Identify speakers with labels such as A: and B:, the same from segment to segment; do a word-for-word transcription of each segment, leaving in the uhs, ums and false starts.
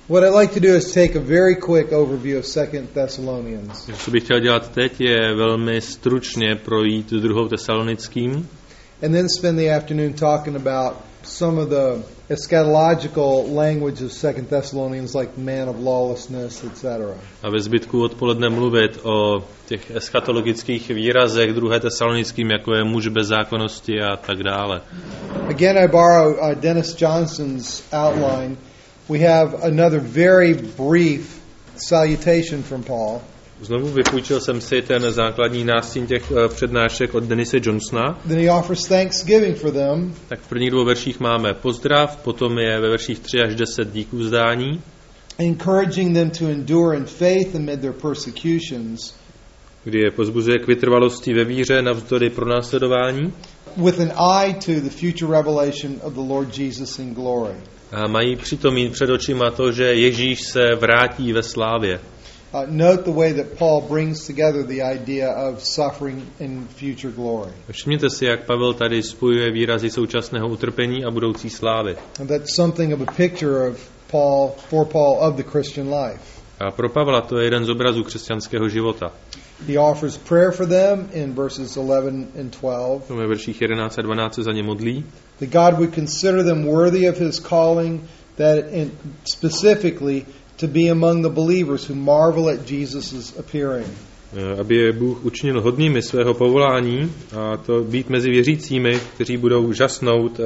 A: What I'd like to do is take a very quick overview of Second Thessalonians.
B: Co bych chtěl dělat teď, je velmi stručně projít druhou Tesalonickým.
A: And then spend the afternoon talking about some of the eschatological language of Second Thessalonians, like man of lawlessness, et cetera.
B: A ve zbytku odpoledne mluvit o těch eschatologických výrazech druhé Tesalonickým, jako je muž bez zákonnosti a tak dále.
A: Again, I borrow uh, Dennis Johnson's outline. We have another very brief salutation from Paul.
B: Znovu vypůjčil jsem si ten základní nástin těch uh, přednášek od Denise Johnsona.
A: Then he offers thanksgiving for them.
B: Tak v prvních dvou verších máme pozdrav, potom je ve verších tři až deset díků vzdání.
A: Encouraging them to endure in faith amid their persecutions.
B: Kdy je pozbuzuje k vytrvalosti ve víře navzdory pronásledování.
A: With an eye to the future revelation of the Lord Jesus in glory.
B: A mají přitom mít před očima to, že Ježíš se vrátí ve slávě.
A: Uh, note the way that Paul brings together the idea of suffering in future glory.
B: Všimněte si, jak Pavel tady spojuje výrazy současného utrpení a budoucí slávy.
A: And that's something of a picture of Paul, for Paul, of the Christian life.
B: A pro Pavla to je jeden z obrazů křesťanského života.
A: He offers prayer for them in verses eleven and twelve.
B: Ve verších jedenáct a dvanáct se za ně modlí.
A: That God would consider them worthy of his calling, that in specifically to be among the believers who marvel at Jesus' appearing.
B: Aby je Bůh učinil hodnými svého povolání a to být mezi věřícími, kteří budou žasnout,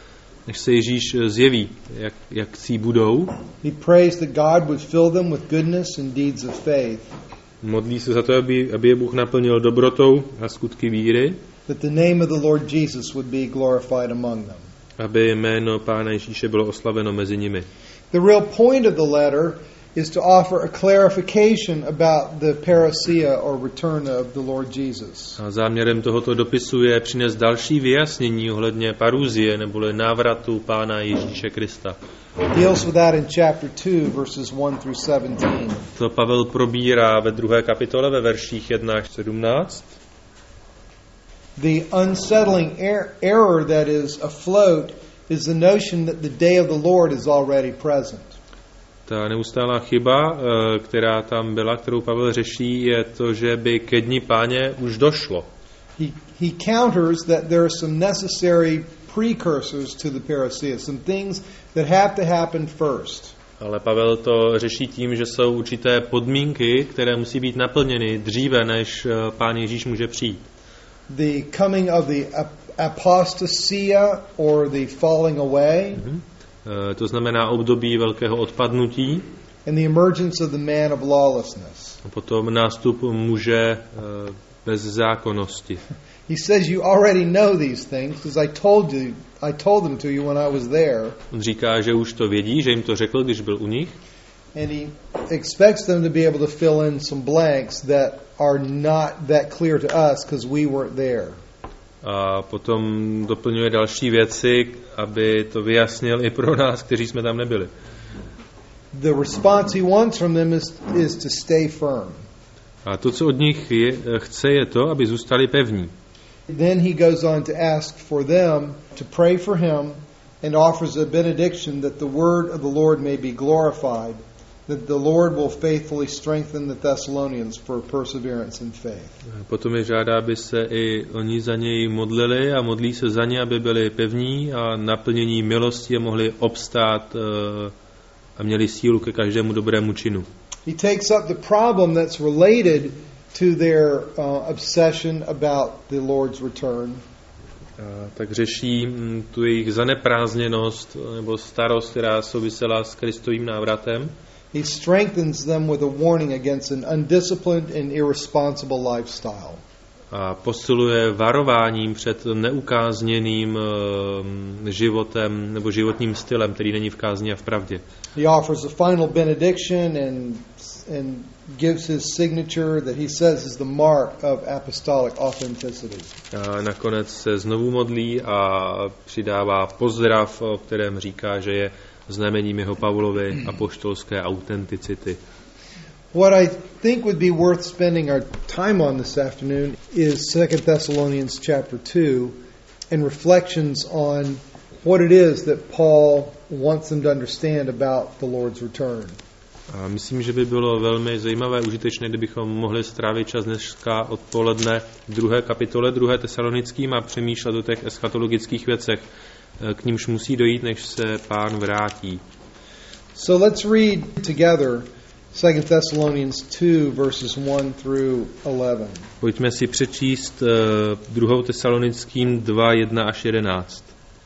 B: než se Ježíš zjeví, jak, jak si budou.
A: He prays that God would fill them with goodness and deeds of faith.
B: Modlí se za to, aby, aby je Bůh naplnil dobrotou a skutky víry.
A: That the name of the Lord Jesus would be glorified among them.
B: Aby jméno Pána Ježíše bylo oslaveno mezi nimi.
A: The real point of the letter is to offer a clarification about the parousia or return of the Lord Jesus.
B: A záměrem tohoto dopisu je přinést další vyjasnění ohledně paruzie neboli návratu Pána Ježíše Krista.
A: Deals with that in chapter two verses one through seventeen.
B: To Pavel probírá ve druhé kapitole ve verších jedna až sedmnáct.
A: The unsettling er- error that is afloat is the notion that the day of the Lord is already present.
B: Ta neustálá chyba, která tam byla, kterou Pavel řeší, je to, že by ke dni Páně už došlo.
A: He, he counters that there are some necessary precursors to the parousia, some things that have to happen first.
B: Ale Pavel to řeší tím, že jsou určité podmínky, které musí být naplněny dříve, než Pán Ježíš může přijít.
A: The coming of the apostasia or the falling away.
B: Mm-hmm. Uh, to znamená období velkého odpadnutí.
A: And the emergence of the man of lawlessness.
B: A potom nástup muže uh, bez zákonnosti.
A: He says you already know these things because I told you I told them to you when I was there.
B: On říká, že už to vědí, že jim to řekl, když byl u nich.
A: And he expects them to be able to fill in some blanks that are not that clear to us because we weren't there.
B: A potom doplňuje další věci, aby to vyjasnil i pro nás, kteří jsme tam nebyli.
A: The response he wants from them is, is to stay firm.
B: A to, co od nich je, chce, je to, aby zůstali pevní.
A: Then he goes on to ask for them to pray for him and offers a benediction that the word of the Lord may be glorified, that the Lord will faithfully strengthen the Thessalonians for perseverance in faith.
B: Potom je žádá, aby se i oni za něj modlili a modlí se za ně, aby byli pevní a naplnění milosti a mohli obstát a měli sílu ke každému dobrému činu.
A: He takes up the problem that's related to their uh, obsession about the Lord's return.
B: A tak řeší m, tu jejich zaneprázdněnost nebo starost, která souvisela s Kristovým návratem.
A: He strengthens them with a warning against an undisciplined and irresponsible lifestyle.
B: A posiluje varováním před neukázněným uh, životem nebo životním stylem, který není v kázni a v pravdě.
A: He offers a final benediction and and gives his signature that he says is the mark of apostolic authenticity.
B: A nakonec se znovu modlí a přidává pozdrav, o kterém říká, že je znamením jeho Pavlovy apoštolské autenticity.
A: What I think would be worth spending our time on this afternoon is Second Thessalonians chapter two and reflections on what it is that Paul wants them to understand about the Lord's return.
B: A myslím, že by bylo velmi zajímavé, užitečné, kdybychom mohli strávit čas dneska odpoledne v druhé kapitole druhé Tesalonickým a přemýšlet o těch eschatologických věcech, k nímž musí dojít, než se Pán vrátí.
A: So let's read together Second Thessalonians two verses one through eleven.
B: Pojďme si přečíst uh, druhou Tesalonickým dva, jedna až jedenáct.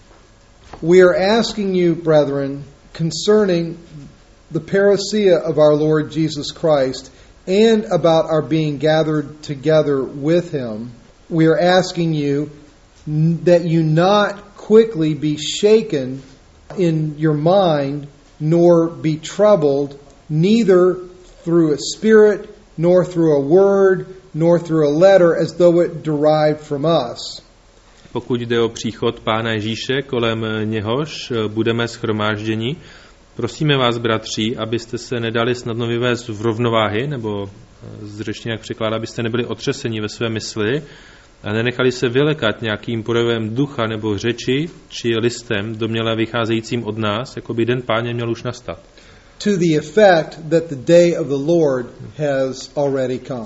A: We are asking you, brethren, concerning the parousia of our Lord Jesus Christ and about our being gathered together with him, we are asking you that you not quickly be shaken in your mind, nor be troubled, neither through a spirit, nor through a word, nor through a letter, as though it derived from us.
B: Pokud jde o příchod Pána Ježíše, kolem něhož budeme shromážděni, prosíme vás, bratři, abyste se nedali snadno vyvést v rovnováhy, nebo z řečtiny jak překládá, abyste nebyli otřeseni ve své mysli a nenechali se vylekat nějakým projevem ducha nebo řeči či listem domněle vycházejícím od nás, jako by den Páně měl už nastat.
A: To the effect that the day of the Lord has already come.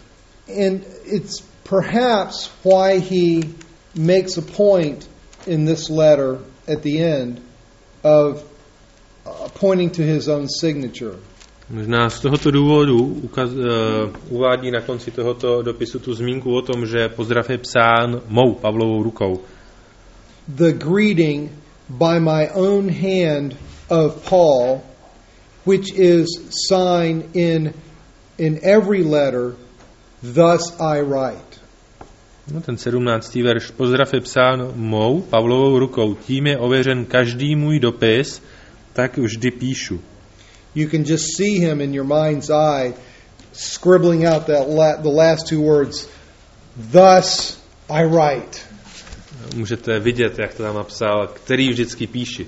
A: And it's perhaps why he makes a point in this letter at the end of uh, pointing to his own signature.
B: Možná z tohoto důvodu ukaz, uh, uvádí na konci tohoto dopisu tu zmínku o tom, že pozdrav je psán mou Pavlovou rukou.
A: The greeting by my own hand of Paul, which is signed in in every letter, thus I write.
B: No, ten sedmnáctý verš. Pozdrav je psán mou Pavlovou rukou. Tím je ověřen každý můj dopis, tak vždy píšu.
A: You can just see him in your mind's eye scribbling out that la- the last two words, thus I write.
B: Můžete vidět, jak to tam napsal, který vždycky píši.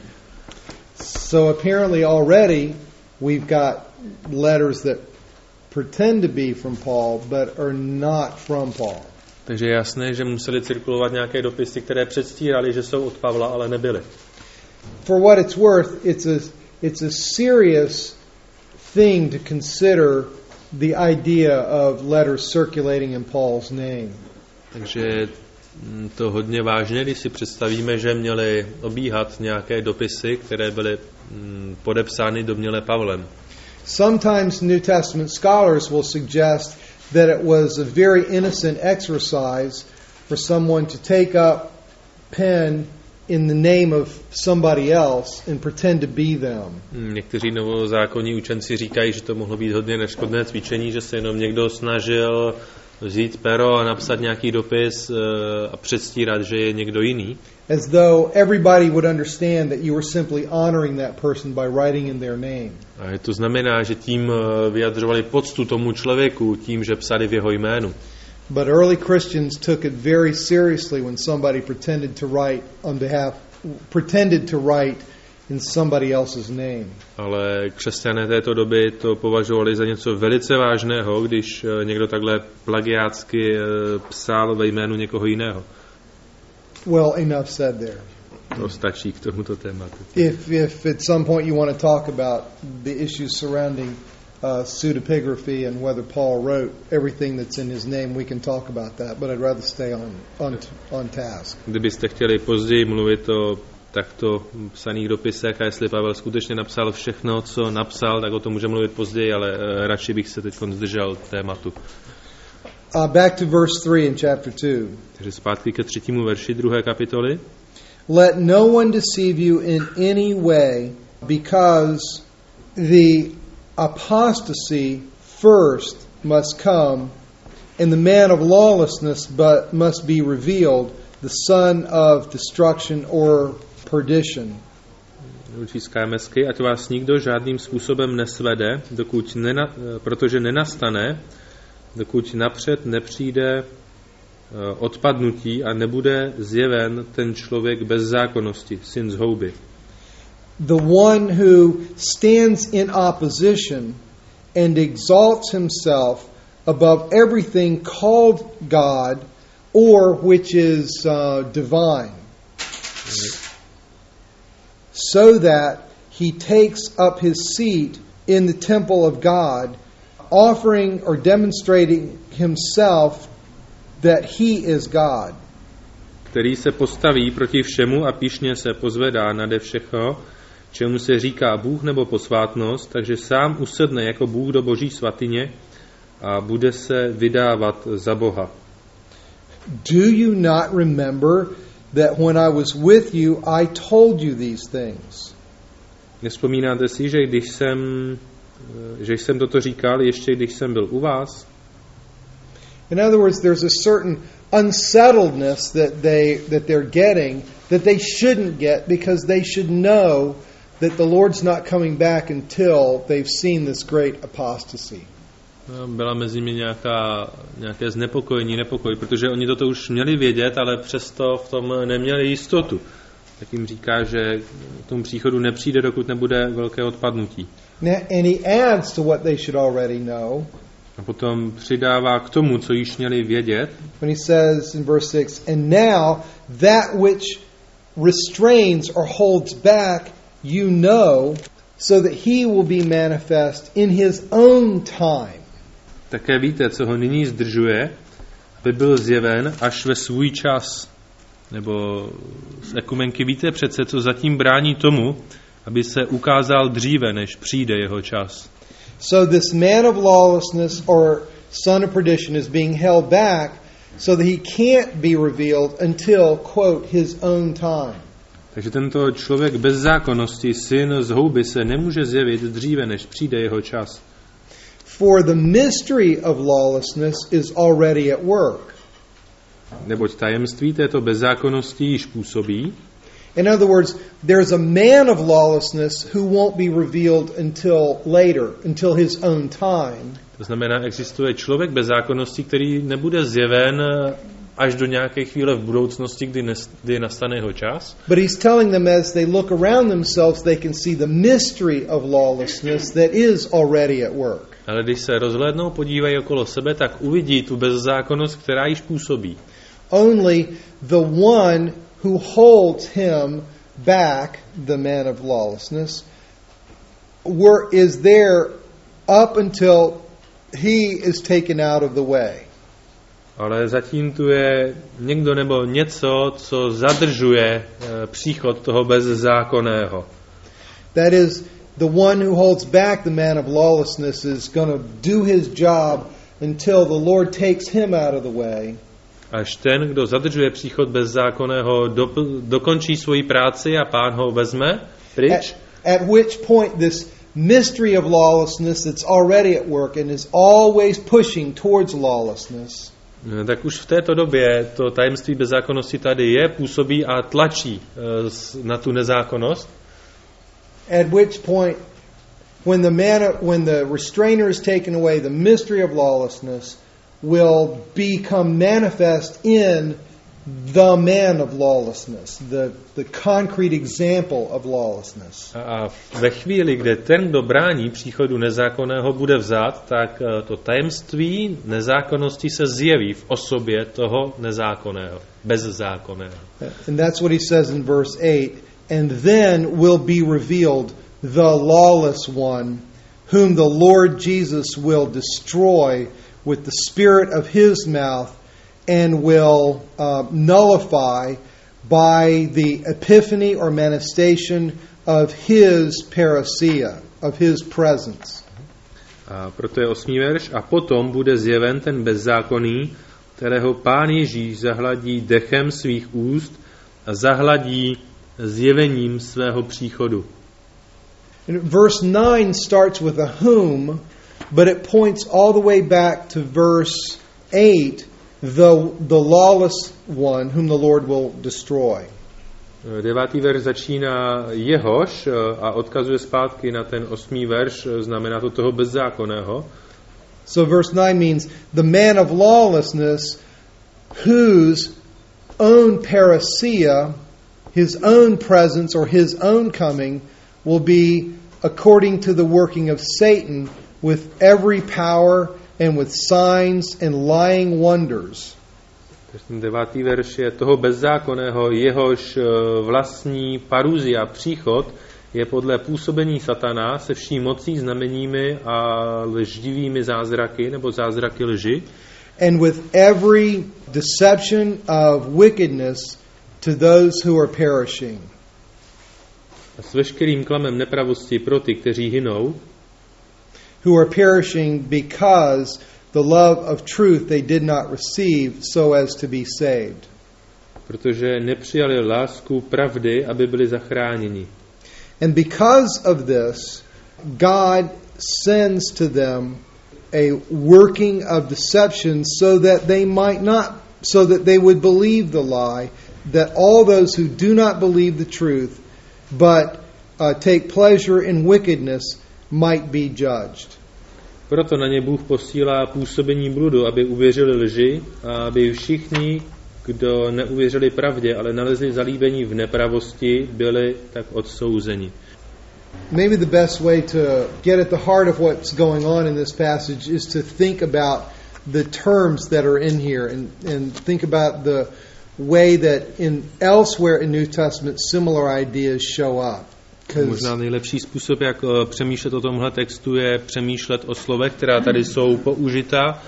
A: So apparently already we've got letters that pretend to be from Paul but are not from Paul.
B: Takže je jasné, že museli cirkulovat nějaké dopisy, které předstírali, že jsou od Pavla, ale nebyly.
A: For what it's worth, it's a it's a serious thing to consider the idea of letters circulating in Paul's name.
B: Takže to hodně vážně, když si představíme, že měli obíhat nějaké dopisy, které byly podepsány domněle Pavlem.
A: Sometimes New Testament scholars will suggest that it was a very innocent exercise for someone to take up pen in the name of somebody else and pretend to be them.
B: Někteří novozákonní učenci říkají, že to mohlo být hodně neškodné cvičení, že se jenom někdo snažil vzít pero a napsat nějaký dopis a předstírat, že je někdo jiný.
A: As though everybody would understand that you were simply honoring that person by writing in their name.
B: A to znamená, že tím vyjadřovali poctu tomu člověku tím, že psali v jeho jménu.
A: But early Christians took it very seriously when somebody pretended to write on behalf pretended to write in somebody else's name.
B: Ale křesťané této doby to považovali za něco velice vážného, když někdo takhle plagiátsky psal ve jménu někoho jiného.
A: Well, enough said there.
B: To stačí k tomuto tématu.
A: If if at some point you want to talk about the issues surrounding uh, pseudepigraphy and whether Paul wrote everything that's in his name, we can talk about that. But I'd rather stay on on on task.
B: Kdybyste chtěli později mluvit o takto psaných dopisech a jestli Pavel skutečně napsal všechno, co napsal, tak o tom můžeme mluvit později, ale uh, radši bych se teď zdržel tématu.
A: Uh, back to verse three in chapter two.
B: Takže zpátky ke třetímu verši druhé kapitoly.
A: Let no one deceive you in any way, because the apostasy first must come, and the man of lawlessness but must be revealed, the son of destruction or perdition.
B: Učí z K M S ky, ať vás nikdo žádným způsobem nesvede, dokud nena, protože nenastane, dokud napřed nepřijde odpadnutí a nebude zjeven ten člověk bez zákonnosti, syn z houby.
A: The one who stands in opposition and exalts himself above everything called God or which is uh, divine. so that he takes up his seat in the temple of God, offering or demonstrating himself that he is God.
B: Který se postaví proti všemu a pyšně se pozvedá nade všechno, čemu se říká Bůh nebo posvátnost, takže sám usedne jako Bůh do Boží svatyně a bude se vydávat za Boha.
A: Do you not remember that when I was with you, I told you these things?
B: Nevzpomínáte si, že když jsem, že jsem toto říkal, ještě když jsem byl u vás?
A: In other words, there's a certain unsettledness that they that they're getting that they shouldn't get because they should know that the Lord's not coming back until they've seen this great apostasy.
B: Byla mezi nimi nějaká, nějaké znepokojení, nepokoj, protože oni toto už měli vědět, ale přesto v tom neměli jistotu. Tak jim říká, že k tomu příchodu nepřijde, dokud nebude velké odpadnutí.
A: And he adds to what they should already know.
B: A potom přidává k tomu, co již měli vědět.
A: When he says in verse six, and now that which restrains or holds back, you know, so that he will be manifest in his own time.
B: Také víte, co ho nyní zdržuje, aby byl zjeven až ve svůj čas. Nebo z ekumenky víte přece, co zatím brání tomu, aby se ukázal dříve, než přijde jeho čas.
A: So this man of lawlessness or son of perdition is being held back so that he can't be revealed until, quote, his own time.
B: Takže tento člověk bez zákonnosti, syn z houby, se nemůže zjevit dříve, než přijde jeho čas.
A: For the mystery of lawlessness is already at work.
B: Neboť tajemství této bezzákonnosti již působí.
A: In other words, there's a man of lawlessness who won't be revealed until later, until his own time.
B: To znamená, existuje člověk bezzákonnosti, který nebude zjeven až do nějaké chvíle v budoucnosti, kdy, nes, kdy nastane jeho čas.
A: But he's telling them as they look around themselves, they can see the mystery of lawlessness that is already at work.
B: Ale když se rozhlédnou, podívají okolo sebe, tak uvidí tu bezzákonnost, která již působí.
A: Only the one who holds him back, the man of lawlessness, were, is there up until he is taken out of the way.
B: Ale zatím tu je někdo nebo něco, co zadržuje e, příchod toho bezzákonného.
A: That is, the one who holds back the man of lawlessness is going to do his job until the Lord takes him out of the way.
B: Až ten, kdo zadržuje příchod bezzákonného, do, dokončí svoji práci a Pán ho vezme pryč.
A: At, at which point this mystery of lawlessness that's already at work and is always pushing towards lawlessness.
B: Tak už v této době to tajemství bezzákonnosti tady je, působí a tlačí uh, na tu nezákonnost.
A: At which point, when the man, when the restrainer is taken away, the mystery of lawlessness will become manifest in the man of lawlessness, the, the concrete example of lawlessness.
B: A ve chvíli, kde ten, kdo brání příchodu nezákonného, bude vzat, tak to tajemství nezákonnosti se zjeví v osobě toho nezákonného, bezzákonného.
A: And that's what he says in verse eight. And then will be revealed the lawless one, whom the Lord Jesus will destroy with the spirit of his mouth and will uh, nullify by the epiphany or manifestation of his parousia, of his presence.
B: A proto je osmý verš. A potom bude zjeven ten bezzákonný, kterého Pán Ježíš zahladí dechem svých úst a zahladí zjevením svého příchodu.
A: And verse nine starts with a whom, but it points all the way back to verse eight, the, the lawless one whom the Lord will destroy.
B: Devátý verš začíná jehož a odkazuje zpátky na ten osmý verš, znamená to toho bezzákonného.
A: So verse nine means the man of lawlessness whose own parousia, his own presence or his own coming will be according to the working of Satan with every power and with signs and lying wonders.
B: Ten devátý verš je toho bezzákonného, jehož vlastní paruzia, příchod, je podle působení satana se vší mocí, znameními a lživými zázraky nebo zázraky lži.
A: And with every deception of wickedness to those who are perishing.
B: A s veškerým klamem nepravosti pro ty, kteří hynou.
A: Who are perishing because the love of truth they did not receive so as to be saved.
B: Protože nepřijali lásku pravdy, aby byli zachráněni.
A: And because of this, God sends to them a working of deception so that they might not, so that they would believe the lie, that all those who do not believe the truth, but uh, take pleasure in wickedness, might be judged.
B: Proto na ně Bůh posílá působení bludu, aby uvěřili lži a aby všichni, kdo neuvěřili pravdě, ale nalezli zalíbení v nepravosti, byli tak odsouzeni.
A: Maybe the best way to get at the heart of what's going on in this passage is to think about the terms that are in here and, and think about the way that in elsewhere in New Testament similar ideas show up.
B: Možná nejlepší způsob, jak přemýšlet o tomhle textu, je přemýšlet o slovech, která tady jsou použita,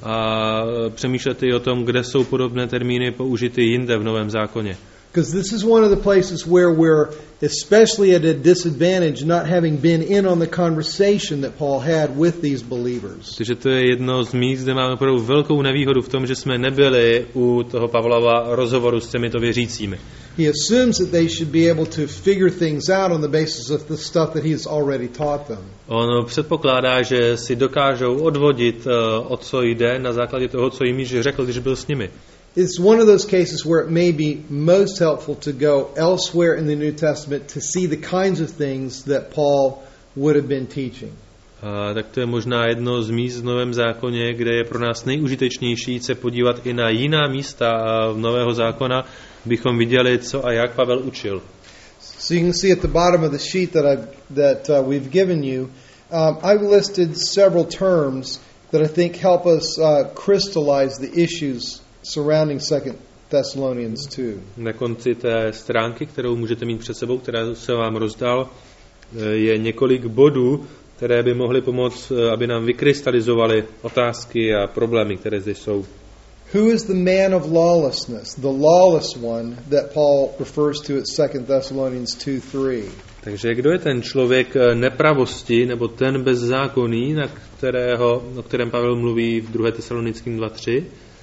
B: a přemýšlet i o tom, kde jsou podobné termíny použity jinde v Novém zákoně.
A: Because this is one of the places where we're especially at a disadvantage not having been in on the conversation that Paul had with these believers.
B: Takže to je jedno z míst, kde máme opravdu velkou nevýhodu v tom, že jsme nebyli u toho Pavlova rozhovoru s těmito věřícími.
A: He assumes that they should be able to figure things out on the basis of the stuff that he has already taught them.
B: On předpokládá, že si dokážou odvodit, o co jde, na základě toho, co jim již řekl, když byl s nimi.
A: It's one of those cases where it may be most helpful to go elsewhere in the New Testament to see the kinds of things that Paul would have been teaching.
B: A tak to je možná jedno z míst v Novém zákoně, kde je pro nás nejužitečnější se podívat i na jiná místa v Nového zákona, bychom viděli, co a jak Pavel učil.
A: So you can see at the bottom of the sheet that I've, that uh, we've given you, um, I've listed several terms that I think help us uh, crystallize the issues surrounding Second Thessalonians two.
B: Na konci té stránky, kterou můžete mít před sebou, která se vám rozdal, je několik bodů, které by mohly pomoct, aby nám vykrystalizovaly otázky a problémy, které zde jsou.
A: Who is the man of lawlessness, the lawless one that Paul refers to at Second Thessalonians two three?
B: Takže kdo je ten člověk nepravosti, nebo ten bezzákonný, na kterého, o kterém Pavel mluví v druhé Tesalonickým dva tři?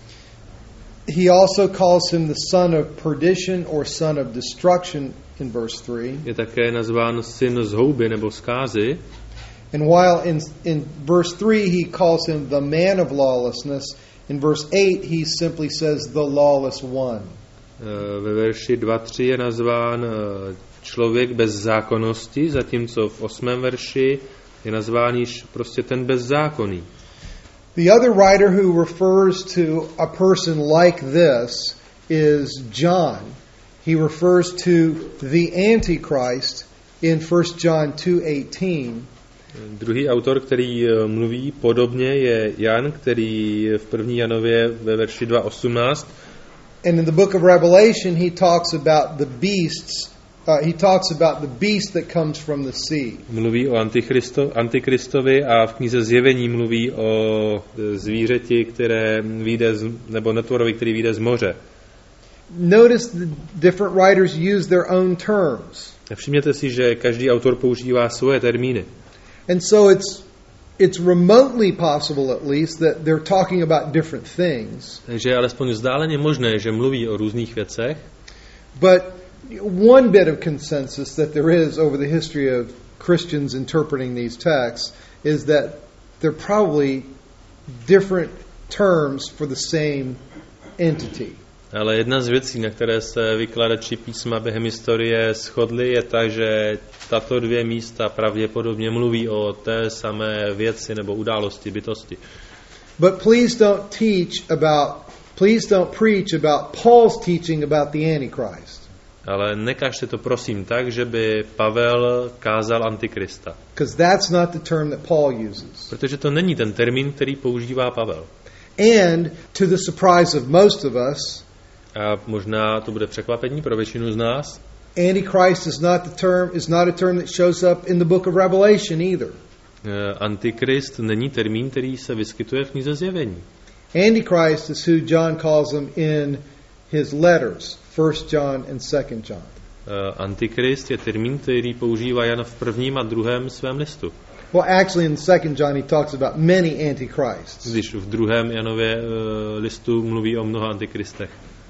A: He also calls him the son of perdition or son of destruction in verse three.
B: Je také nazván syn zhouby nebo zkázy.
A: And while in in verse three he calls him the man of lawlessness, in verse eight he simply says the lawless one.
B: Ve verši dva tři je nazván člověk bez zákonnosti, zatímco v osmém verši je nazván již prostě ten bezzákonný.
A: The other writer who refers to a person like this is John. He refers to the Antichrist in First John two eighteen.
B: Druhý autor, který mluví podobně, je Jan, který v první Janově ve verši dva osmnáct.
A: And in the book of Revelation he talks about the beasts. Uh, he talks about the beast that comes from the sea.
B: Mluví o Antichristo, Antikristovi a v knize Zjevení mluví o zvířeti, které vyjde z, nebo netvorovi, který vyjde z moře.
A: Notice the different writers use their own terms.
B: Všimněte si, že každý autor používá svoje termíny.
A: And so it's it's remotely possible at least that they're talking about different things.
B: Takže je alespoň vzdáleně možné, že mluví o různých věcech.
A: But one bit of consensus that there is over the history of Christians interpreting these texts is that they're probably different terms for the same entity.
B: Ale jedna z věcí, na které se vykladači písma během historie shodli, je ta, že tato dvě místa pravděpodobně mluví o té samé věci nebo události, bytosti.
A: But please don't teach about, please don't preach about Paul's teaching about the Antichrist.
B: Ale nekažte to prosím tak, že by Pavel kázal Antikrista.
A: Because that's not the term that Paul uses.
B: Protože to není ten termín, který používá Pavel.
A: And to the surprise of most of us,
B: a možná to bude překvapení pro většinu z nás,
A: Antichrist is not the term is not a term that shows up in the book of Revelation either.
B: Antikrist není termín, který se vyskytuje v knize Zjevení.
A: Antichrist is who John calls him in his letters, First John and Second John.
B: Antikrist je termín, který používá Jan v prvním a druhém svém listu.
A: Well, actually in Second John he talks about many antichrists.
B: Když v druhém Janově uh, listu mluví o mnoha antikristech.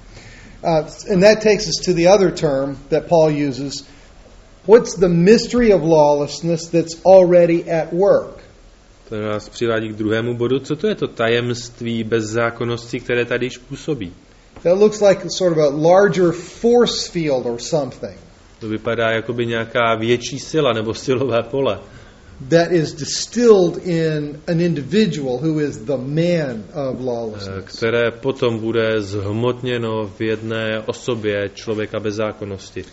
A: Uh, and that takes us to the other term that Paul uses. What's the mystery of lawlessness that's already at work?
B: To nás přivádí k druhému bodu. Co to je to tajemství bezzákonnosti, které tady již působí?
A: That looks like sort of a larger force field or something.
B: To vypadá jako by nějaká větší sila nebo silové pole.
A: That is distilled in an individual who is the man of lawlessness.
B: Které potom bude zhmotněno v jedné osobě člověka bezzákonnosti.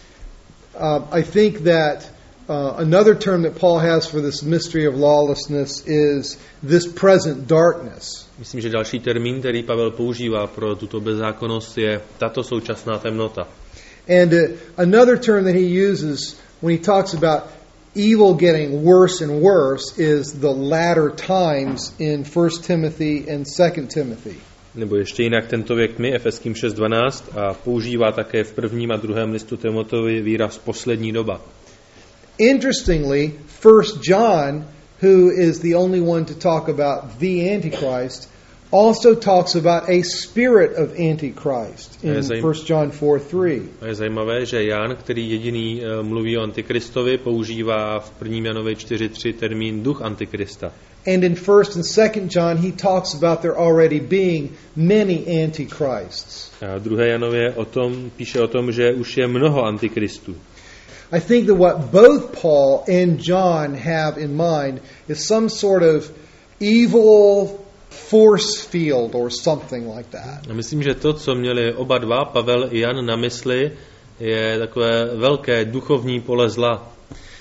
A: Uh, I think that uh, another term that Paul has for this mystery of lawlessness is this present darkness.
B: Myslím, že další termín, který Pavel používá pro tuto bezzákonnost, je tato současná temnota.
A: And uh, another term that he uses when he talks about evil getting worse and worse is the latter times in First Timothy and Second Timothy.
B: Nebo ještě jinak tento věk mi, Efeským šest dvanáct, a používá také v prvním a druhém listu Timoteovi výraz poslední doba.
A: Interestingly, First John, who is the only one to talk about the Antichrist, also talks about a spirit of Antichrist in First John four three.
B: A je zajímavé, že Jan, který jediný uh, mluví o Antikristovi, používá v prvním Janovi čtyři tři termín duch Antikrista.
A: And in First and Second John he talks about there already being many Antichrists.
B: A v druhé Janově o tom píše o tom, že už je mnoho antikristů.
A: I think that what both Paul and John have in mind is some sort of evil force field or something like that.
B: A myslím, že to, co měli oba dva, Pavel i Jan, na mysli, je takové velké duchovní pole zla.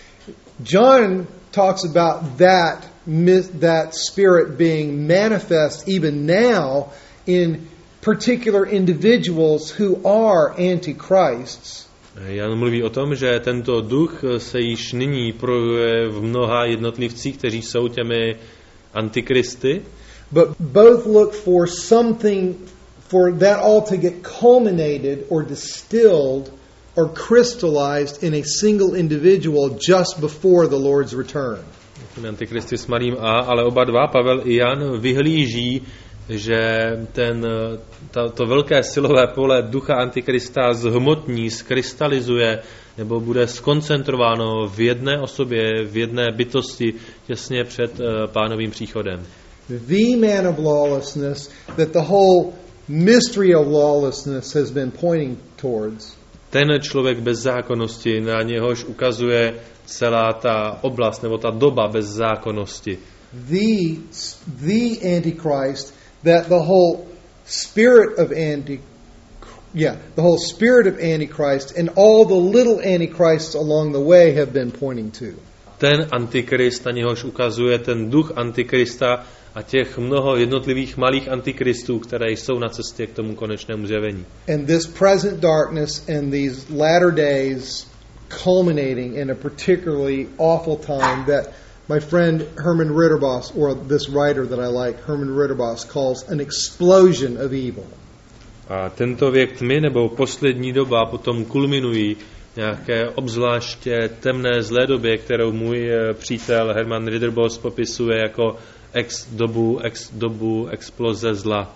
A: John talks about that that spirit being manifest even now in particular individuals who are antichrists.
B: Jan mluví o tom, že tento duch se již nyní projevuje v mnoha jednotlivcích, kteří jsou těmi antikristy.
A: But both look for something, for that all to get culminated or distilled or crystallized in a single individual just before the Lord's return.
B: Antikristy s malým a, ale oba dva, Pavel i Jan, vyhlíží, že ten, ta, to velké silové pole ducha Antikrista zhmotní, skrystalizuje nebo bude skoncentrováno v jedné osobě, v jedné bytosti těsně před uh, Pánovým příchodem.
A: The man of lawlessness that the whole mystery of lawlessness has been pointing towards.
B: Ten člověk bezzákonnosti, na něhož ukazuje celá ta oblast nebo ta doba bezzákonnosti.
A: The the Antichrist that the whole spirit of anti yeah, the whole spirit of Antichrist and all the little antichrists along the way have been pointing to.
B: Ten antikrist, na něhož ukazuje ten duch antikrista a těch mnoho jednotlivých malých antikristů, které jsou na cestě k tomu konečnému zjevení.
A: And this present darkness and these latter days culminating in a particularly awful time that my friend Herman Ritterboss, or this writer that I like, Herman Ritterboss, calls an explosion of evil.
B: A tento věk tmy nebo poslední doba potom kulminují nějaké obzvláště temné zlé době, kterou můj přítel Herman Ritterboss popisuje jako ex dobu, ex dobu exploze zla.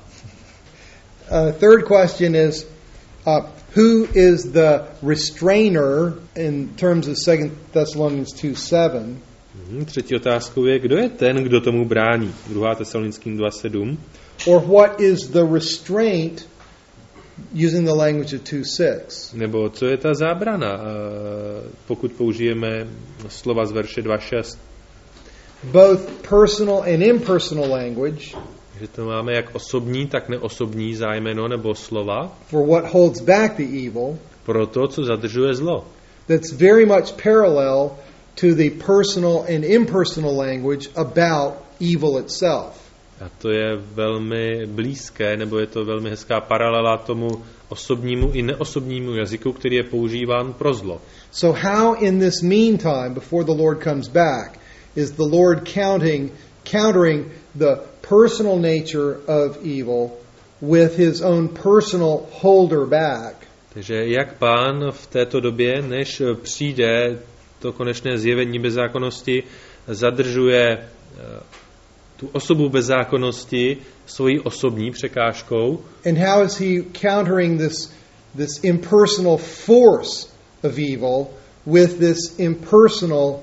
A: Uh, third question is, uh, who is the restrainer in terms of Second Thessalonians two seven?
B: Hmm, třetí otázkou je, kdo je ten, kdo tomu brání? druhá Tesalonickým dva sedm.
A: Or what is the restraint using the language of two six?
B: Nebo co je ta zábrana, pokud použijeme slova z verše dva šest?
A: Both personal and impersonal language.
B: Že to máme jak osobní, tak neosobní zájmeno nebo slova.
A: For what holds back the evil.
B: Pro to, co zadržuje zlo.
A: That's very much parallel to the personal and impersonal language about evil itself.
B: A to je velmi blízké, nebo je to velmi hezká paralela tomu osobnímu i neosobnímu jazyku, který je používán pro zlo.
A: So how in this meantime, before the Lord comes back, is the Lord counting, countering the personal nature of evil with his own personal holder back?
B: Takže jak Pán v této době, než přijde to konečné zjevení bezzákonnosti, zadržuje tu osobu bezzákonnosti svojí osobní překážkou.
A: And how is he countering this, this impersonal force of evil with this impersonal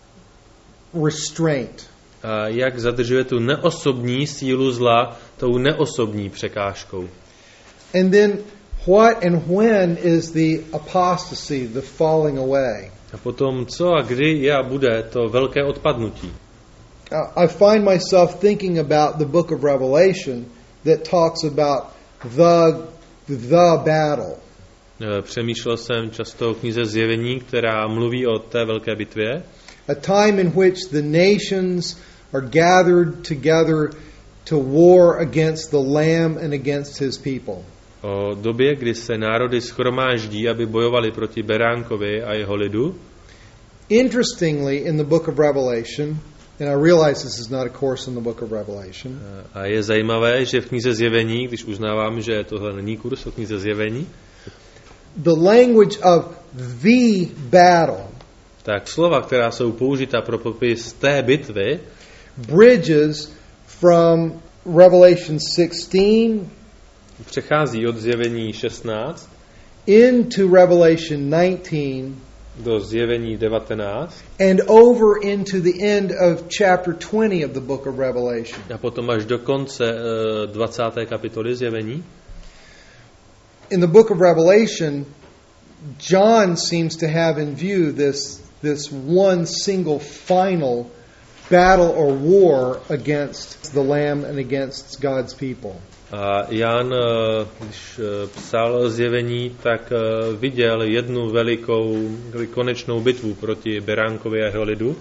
A: restraint?
B: A jak zadržuje tu neosobní sílu zla tou neosobní překážkou.
A: And then what and when is the apostasy, the falling away?
B: A potom co a kdy je a bude to velké odpadnutí.
A: I find myself thinking about the book of Revelation that talks about the, the battle.
B: Přemýšlel jsem často o knize Zjevení, která mluví o té velké bitvě.
A: A time in which the nations are gathered together to war against the Lamb and against his people.
B: O době, kdy se národy shromáždí, aby bojovali proti beránkovi a jeho lidu.
A: Interestingly, in the book of Revelation, and I realize this is not a course in the book of Revelation.
B: A je zajímavé, že v knize Zjevení, když uznávám, že tohle není kurz o knize Zjevení,
A: the language of the battle,
B: tak slova, která jsou použita pro popis té bitvy,
A: bridges from Revelation sixteen
B: přechází od Zjevení šestnáct
A: into Revelation nineteen
B: do Zjevení devatenáct
A: and over into the end of chapter twenty of the book of Revelation.
B: A potom až do konce uh, dvacáté kapitoly Zjevení.
A: In the book of Revelation, John seems to have in view this this one single final battle or war against the Lamb and against God's people.
B: A Jan, když psal Zjevení, tak viděl jednu velikou, konečnou bitvu proti beránkovi a jeho lidu.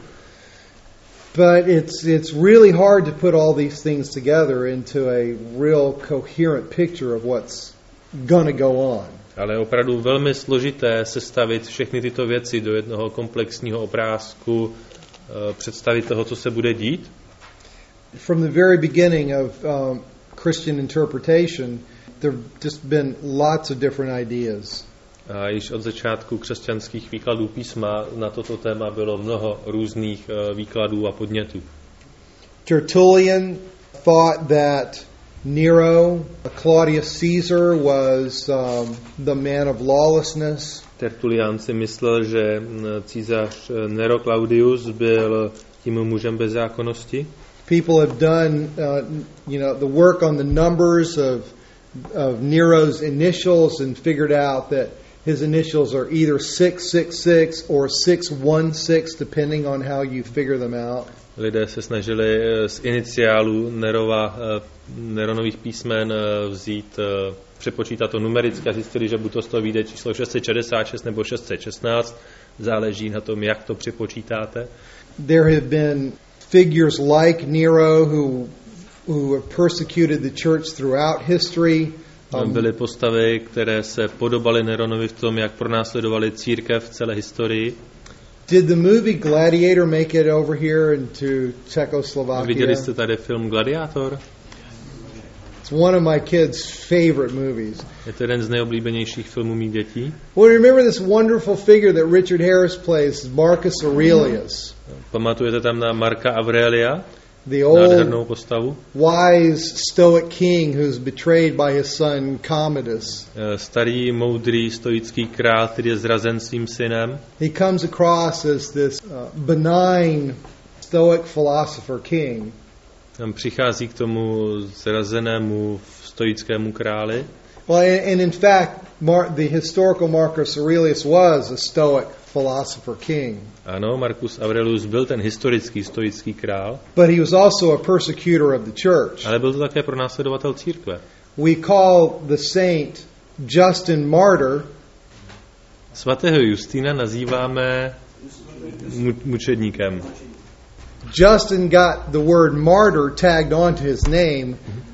A: But it's it's really hard to put all these things together into a real coherent picture of what's gonna go on.
B: Ale je opravdu velmi složité sestavit všechny tyto věci do jednoho komplexního obrázku, představit toho, co se bude dít.
A: From the very beginning of um, Christian interpretation, there've just been lots of different ideas.
B: A již od začátku křesťanských výkladů písma na toto téma bylo mnoho různých uh, výkladů a podnětů.
A: Tertullian thought that Nero, Claudius Caesar, was um, the man of lawlessness.
B: Tertullian si myslel, že císař Nero Claudius byl tím mužem bez zákonnosti.
A: People have done, uh, you know, the work on the numbers of of Nero's initials and figured out that his initials are either six six six or six one six, depending on how you figure them out.
B: Lidé se snažili z iniciálů Nerova, Neronových písmen vzít, přepočítat to numericky a zjistili, že buď to z toho vyjde číslo šest set šedesát šest nebo šest set šestnáct. Záleží na tom, jak to přepočítáte.
A: There have been figures like Nero who who have persecuted the church throughout history.
B: Um, byly postavy, které se podobaly Neronovi v tom, jak pronásledovali církev v celé historii.
A: Did the movie Gladiator make it over here into Czechoslovakia?
B: Viděli jste tady film Gladiátor?
A: It's one of my kids' favorite movies.
B: Je to jeden z nejoblíbenějších filmů mých dětí.
A: Well, remember this wonderful figure that Richard Harris plays, Marcus Aurelius.
B: Pamatujete tam na Marka Aurelia?
A: The old
B: nádhernou postavu.
A: wise stoic king who's betrayed by his son Commodus.
B: Starý, moudrý, stoický král, který je zrazen svým synem.
A: He comes across as this uh, benign stoic philosopher king.
B: Tam přichází k tomu zrazenému stoickému králi.
A: Well, and in fact, Mar- the historical Marcus Aurelius was a stoic philosopher king.
B: Ano, Marcus Aurelius byl ten historický stoický král.
A: But he was also a persecutor of the church.
B: Ale byl to také pronásledovatel církve.
A: We call the saint Justin Martyr.
B: Svatého Justína nazýváme mu- mučedníkem.
A: Justin got the word martyr tagged onto his name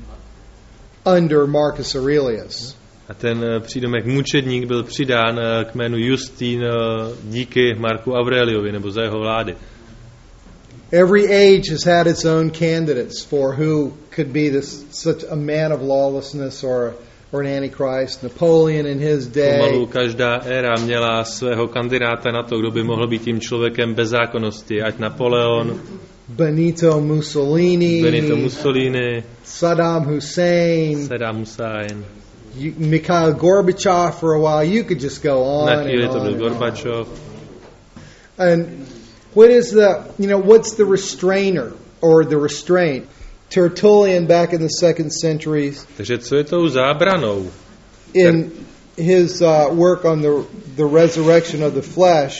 A: under Marcus Aurelius.
B: A ten přídomek mučedník byl přidán k jménu Justín díky Marku Aureliovi, nebo za jeho vlády.
A: Every age has had its own candidates for who could be this such a man of lawlessness or or an antichrist. Napoleon in his day.
B: Pomalu každá éra měla svého kandidáta na to, kdo by mohl být tím člověkem bezzákonnosti, ať Napoleon,
A: Benito Mussolini,
B: Benito Mussolini,
A: Saddam Hussein,
B: Saddam Hussein,
A: you, Mikhail Gorbachev for a while. You could just go on
B: na
A: and
B: chvíli to
A: on
B: byl
A: and on.
B: Gorbačov.
A: And what is the, you know, what's the restrainer or the restraint? Tertullian back in the second century,
B: Takže co je tou zábranou?
A: in his uh, work on the the resurrection of the flesh,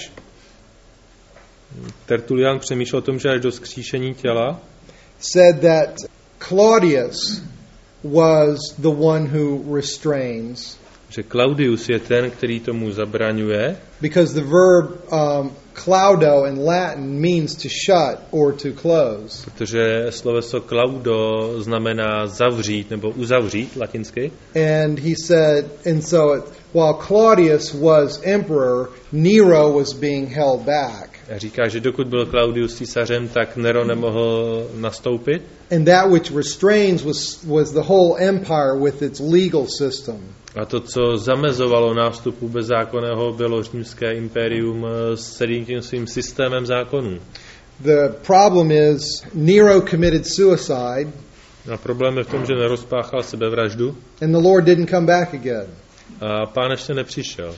B: Tertullian přemýšlel o tom, že až do vzkříšení těla,
A: said that Claudius was the one who restrains,
B: že Claudius je ten, který tomu zabraňuje,
A: because the verb um, claudo in Latin means to shut or to close.
B: protože sloveso claudo znamená zavřít nebo uzavřít latinsky.
A: And he said, and so it, while Claudius was emperor, Nero was being held back.
B: A říká, že dokud byl Claudius císařem, tak Nero nemohl nastoupit.
A: And that which restrains was was the whole empire with its legal system.
B: A to, co zamezovalo nástupu bezzákonného, bylo římské impérium s celým tím svým systémem zákonů.
A: The problem is Nero committed suicide,
B: A problém je v tom, že Nero spáchal sebevraždu
A: and the Lord didn't come back again.
B: a Pán ještě nepřišel.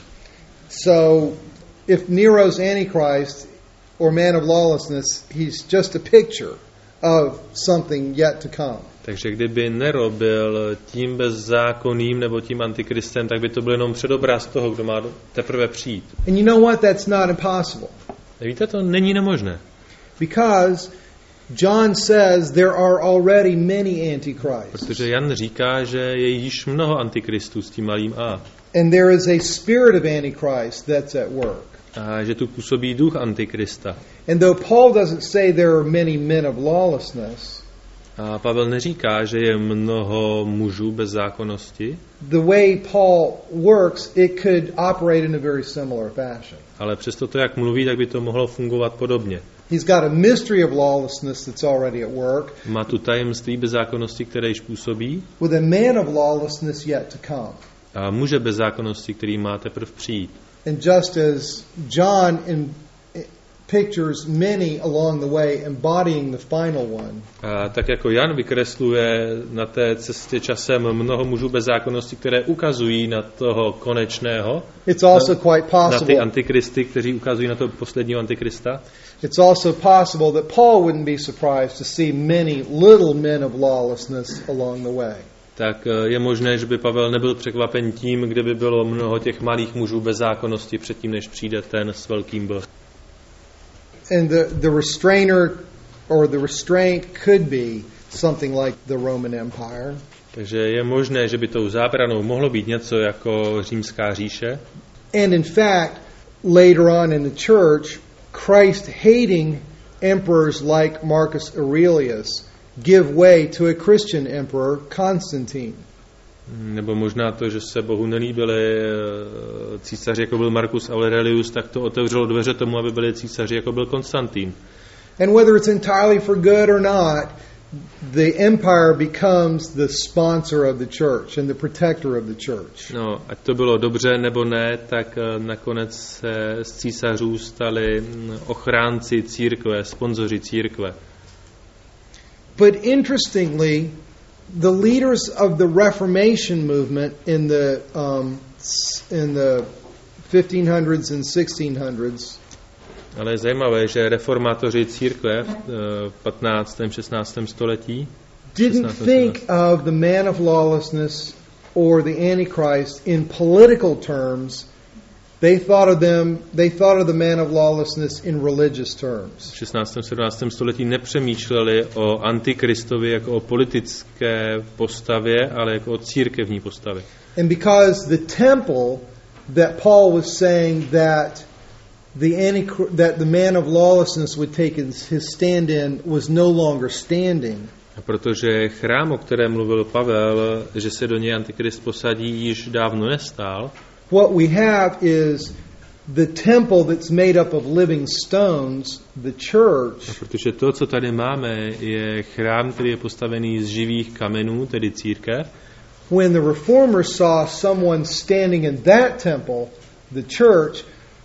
A: So if Nero's Antichrist or man of lawlessness, he's just a picture of something yet to come.
B: Takže kdyby Nero byl tím bezzákonným nebo tím antikristem, tak by to byl jenom předobraz toho, kdo má teprve přijít.
A: And you know what? That's not impossible.
B: Víte, to není nemožné.
A: Because John says there are already many antichrists.
B: Protože Jan říká, že je již mnoho antikristů s tím malým a.
A: And there is a spirit of Antichrist that's at work.
B: A že tu působí duch antikrista.
A: And though Paul doesn't say there are many men of lawlessness,
B: A Pavel neříká, že je mnoho mužů bez zákonnosti,
A: the way Paul works, it could operate in a very similar fashion.
B: ale přesto to, jak mluví, tak by to mohlo fungovat podobně.
A: He's got a mystery of lawlessness that's already at work,
B: Má tu tajemství bezzákonnosti, které již působí,
A: with a man of lawlessness yet to come.
B: a muže bezzákonnosti, který má teprve přijít.
A: And just as John in, pictures many along the way, embodying the final one,
B: A tak jako Jan vykresluje na té cestě časem mnoho mužů bez zákonnosti, které ukazují na toho konečného,
A: it's also quite
B: na ty
A: possible.
B: antikristy, kteří ukazují na toho posledního antikrista,
A: It's also possible that Paul wouldn't be surprised to see many little men of lawlessness along the way.
B: tak je možné, že by Pavel nebyl překvapen tím, kde by bylo mnoho těch malých mužů bez zákonnosti předtím, než přijde ten s velkým B.
A: And the, the restrainer or the restraint could be something like the Roman Empire.
B: Takže je možné, že by tou zábranou mohlo být něco jako římská říše.
A: And in fact, later on in the church, Christ hating emperors like Marcus Aurelius give way to a Christian emperor, Constantine.
B: Nebo možná to, že se Bohu nelíbili císaři, jako byl Marcus Aurelius, tak to otevřelo dveře tomu, aby byli císaři, jako byl Konstantín.
A: And whether it's entirely for good or not, the empire becomes the sponsor of the church and the protector of the church.
B: No, ať to bylo dobře nebo ne, tak nakonec se z císařů stali ochránci církve, sponzoři církve.
A: But interestingly, the leaders of the Reformation movement in the um, in the fifteen hundreds and sixteen hundreds,
B: Ale je zajímavé, že reformátoři církve v patnáctém šestnáctém století
A: didn't think of the man of lawlessness or the Antichrist in political terms. They thought of them. They thought of the man of lawlessness in religious terms.
B: V šestnáctém sedmnáctém století nepřemýšleli o antikristovi jako o politické postavě, ale jako o církevní postavě.
A: And because the temple that Paul was saying that the anti that the man of lawlessness would take his stand in was no longer standing.
B: A protože chrám, o kterém mluvil Pavel, že se do něj Antikrist posadí, již dávno nestál.
A: What we have is the temple that's made up of living stones, the church.
B: A protože to, co tady máme, je chrám, který je postavený z živých kamenů, tedy církev.
A: When the reformers saw someone standing in that temple, the church,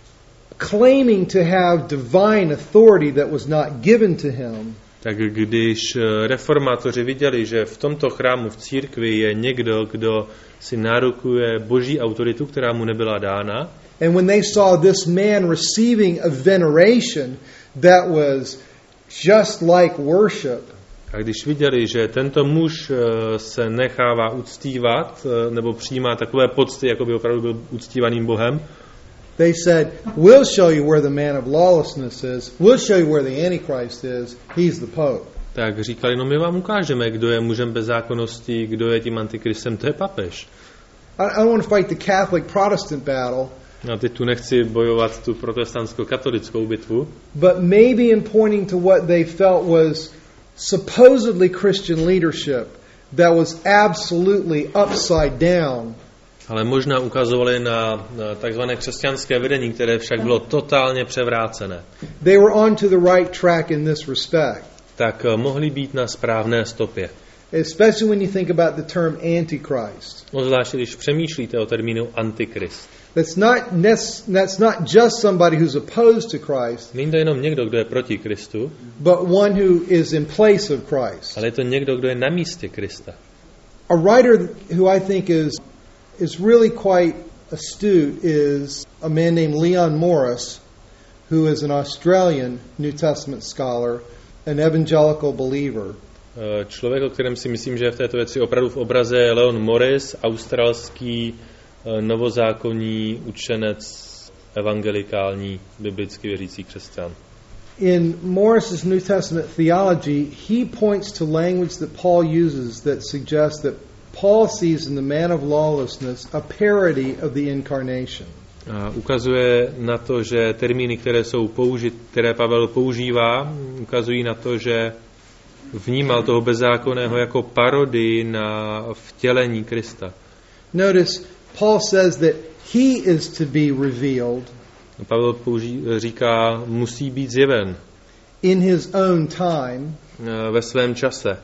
A: claiming to have divine authority that was not given to him,
B: tak když reformátoři viděli, že v tomto chrámu v církvi je někdo, kdo si nárokuje boží autoritu, která mu nebyla dána,
A: and when they saw this man receiving a veneration that was just like worship,
B: a když viděli, že tento muž se nechává uctívat nebo přijímá takové pocty, jako by opravdu byl uctívaným Bohem,
A: they said, we'll show you where the man of lawlessness is. We'll show you where the Antichrist is. He's the Pope.
B: Tak říkali, no my vám ukážeme, kdo je mužem bezzákonnosti, kdo je tím antikristem, to je papež.
A: I, I don't want to fight the Catholic Protestant battle.
B: A teď tu nechci bojovat tu protestantsko-katolickou bitvu.
A: But maybe in pointing to what they felt was supposedly Christian leadership that was absolutely upside down.
B: Ale možná ukazovali na, na takzvané křesťanské vedení, které však bylo totálně převrácené.
A: They were on to the right track in this respect.
B: Tak mohli být na správné stopě.
A: Especially when you think about the term Antichrist.
B: Zvláště když přemýšlíte o termínu Antikrist.
A: That's not, that's not just somebody who's opposed to Christ.
B: Není to jenom někdo, kdo je proti Kristu,
A: but one who is in place of Christ.
B: Ale je to někdo, kdo je na místě Krista.
A: A writer who I think is is really quite astute is a man named Leon Morris, who is an Australian New Testament scholar, an evangelical believer.
B: Člověk, o kterém si myslím, že je v této věci opravdu v obraze, je Leon Morris, australský novozákonní učenec, evangelikální, biblicky věřící křesťan.
A: In Morris's New Testament theology, he points to language that Paul uses that suggests that Paul sees in the man of lawlessness a parody of the incarnation.
B: A ukazuje na to, že termíny, které jsou použit, které Pavel používá, ukazují na to, že vnímal toho bezzákonného jako parodii na vtělení Krista.
A: Notice Paul says that he is to be revealed.
B: Pavel použí, říká, musí být zjeven.
A: In his own time.
B: Ve svém čase.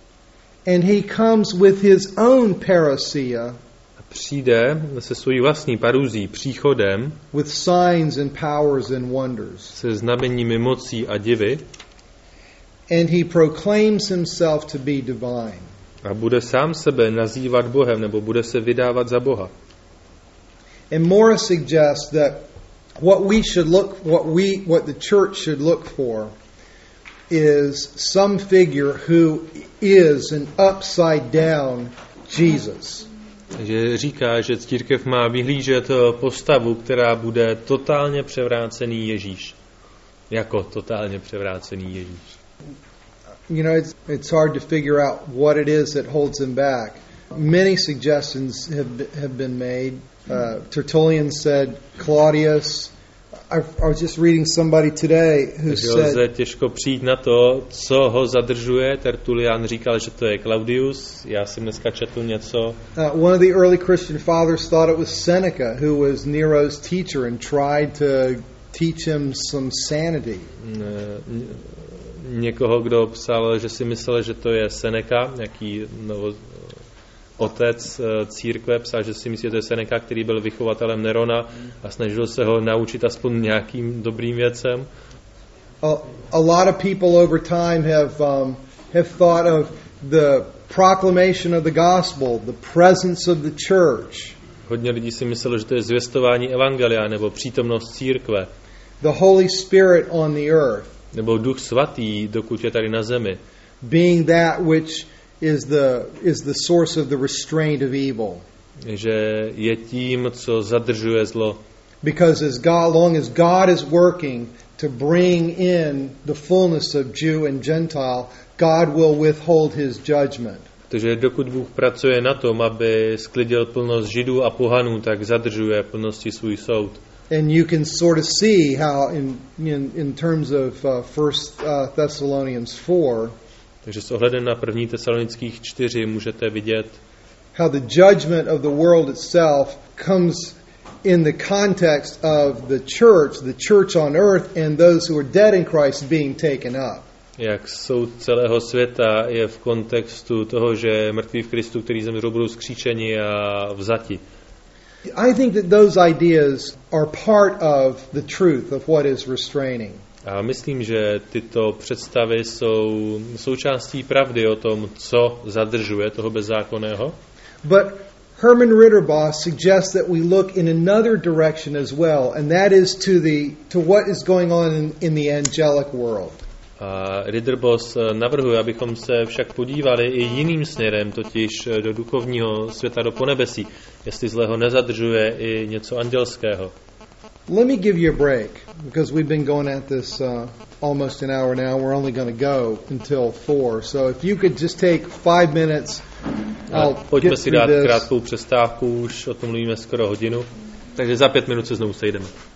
A: And he comes with his own parousia.
B: Přijde se svojí vlastní paruzí, příchodem.
A: With signs and powers and wonders.
B: Se znameními mocí a divy.
A: And he proclaims himself to be divine.
B: A bude sám sebe nazývat Bohem, nebo bude se vydávat za Boha.
A: And Morris suggests that what we should look, what we, what the church should look for, is some figure who is an upside down Jesus.
B: Že říká, že církev má vyhlížet postavu, která bude totálně převrácený Ježíš. Jako totálně převrácený Ježíš.
A: You know, it's, it's hard to figure out what it is that holds him back. Many suggestions have have been made. Uh, Tertullian said Claudius. I, I was just reading somebody today who
B: Takže
A: said.
B: Lze těžko přijít na to, co ho zadržuje. Tertullian říkal, že to je Claudius. Já jsem dneska četl něco.
A: Uh, one of the early Christian fathers thought it was Seneca, who was Nero's teacher and tried to teach him some sanity.
B: Někoho, kdo psal, že si myslel, že to je Seneca, nějaký novo, otec církve, psal, že si myslí, že to je Seneca, který byl vychovatelem Nerona a snažil se ho naučit aspoň nějakým dobrým věcem.
A: A, a lot of people over time have um, have thought of the proclamation of the gospel, the presence of the church.
B: Hodně lidí si myslelo, že to je zvěstování evangelia nebo přítomnost církve.
A: The Holy Spirit on the earth.
B: Nebo Duch svatý, dokud je tady na zemi.
A: Being that which is the is the source of the restraint of evil.
B: Že je tím, co zadržuje zlo.
A: Because as God, long as God is working to bring in the fullness of Jew and Gentile, God will withhold his judgment.
B: Protože dokud Bůh pracuje na tom, aby sklidil plnost Židů a pohanů, tak zadržuje plnosti svůj soud.
A: And you can sort of see how in in, in terms of uh, First uh, Thessalonians four,
B: takže s ohledem na první Tesalonických čtyři můžete vidět,
A: how the judgment of the world itself comes in the context of the church, the church on earth, and those who are dead in Christ being taken up.
B: Jak soud celého světa je v kontextu toho, že mrtví v Kristu, kteří zemřou, budou skříčeni a vzati.
A: I think that those ideas are part of the truth of what is restraining.
B: A myslím, že tyto představy jsou součástí pravdy o tom, co zadržuje toho bezzákonného.
A: But Herman Ridderbos suggests that we look in another direction as well, and that is to the to what is going on in, in the angelic world.
B: A Ridderbos navrhuje, abychom se však podívali i jiným směrem, totiž do duchovního světa, do ponebesí, jestli zlého nezadržuje i něco andělského.
A: Let me give you a break, because we've been going at this uh, almost an hour now. We're only going to go until four. So if you could just take five minutes, I'll
B: Pojďme
A: get
B: si
A: through
B: dát
A: this.
B: krátkou přestávku, už o tom mluvíme skoro hodinu. Takže za pět minut se znovu sejdeme.